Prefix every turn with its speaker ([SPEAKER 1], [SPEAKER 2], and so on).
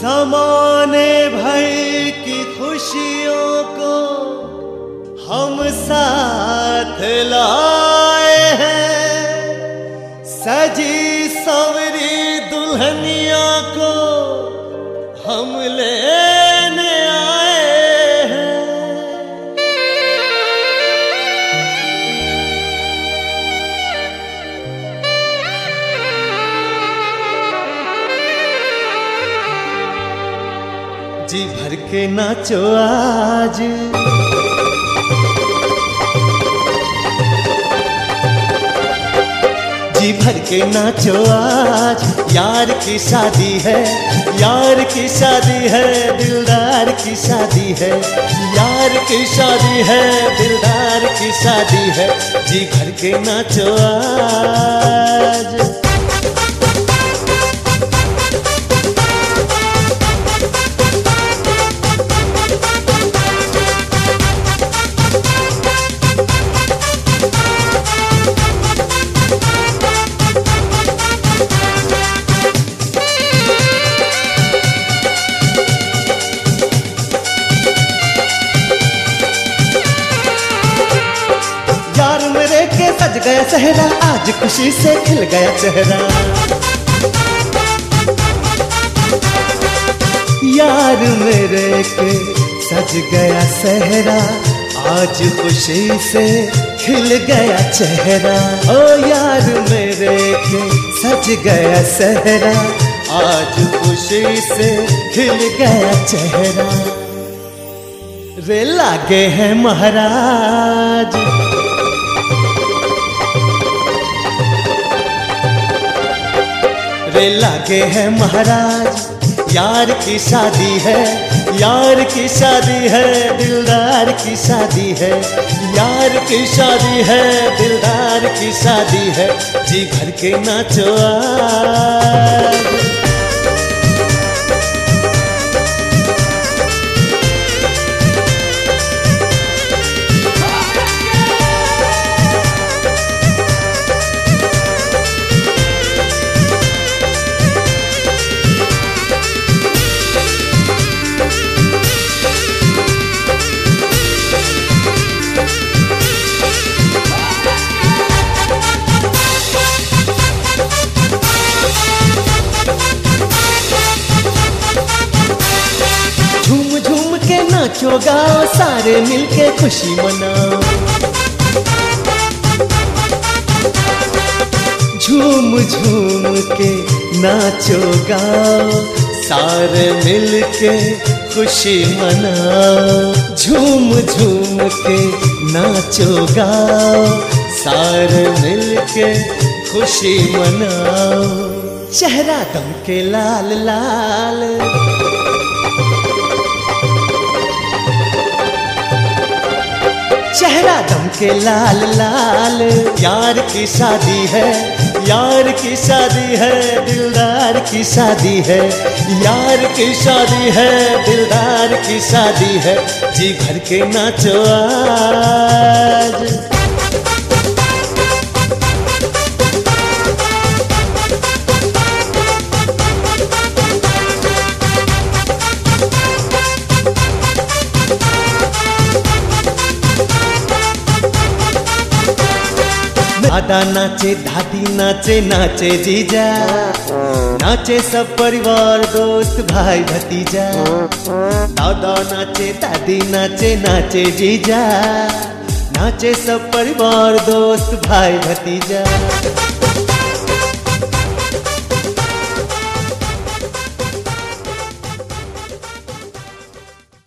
[SPEAKER 1] ज़माने भर की खुशियों को हम साथ लाए हैं, सजी सवरी दुल्हनिया को हम लेने आए हैं। जी भर के नाचो आज, जी भर के नाचो आज, यार की शादी है, यार की शादी है, दिलदार की शादी है, यार की शादी है, दिलदार की शादी है। जी भर के नाचो आज। सज गया चेहरा, आज खुशी से खिल गया चेहरा। यार मेरे के सज गया चेहरा, आज खुशी से खिल गया चेहरा। ओ यार मेरे के सज गया चेहरा, आज खुशी से खिल गया चेहरा। रे लागे हैं महाराज, रे लागे हैं महाराज, यार की शादी है, यार की शादी है, दिलदार की शादी है, यार की शादी है, दिलदार की शादी है। जी भर के नाचो आज। नाचो गाओ सारे मिलके खुशी मनाओ, झूम झूम के नाचो गाओ सारे मिलके खुशी मनाओ, झूम झूम के नाचो गाओ सारे मिलके खुशी मनाओ। चेहरा दमके लाल लाल, चेहरा दमके लाल लाल, यार की शादी है, यार की शादी है, दिलदार की शादी है, यार की शादी है, दिलदार की शादी है। जी भर के नाचो आज। दादा नाचे, दादी नाचे, नाचे जीजा, नाचे सब परिवार दोस्त भाई भतीजा। दादा नाचे, दादी नाचे, नाचे जीजा, नाचे सब परिवार दोस्त भाई भतीजा।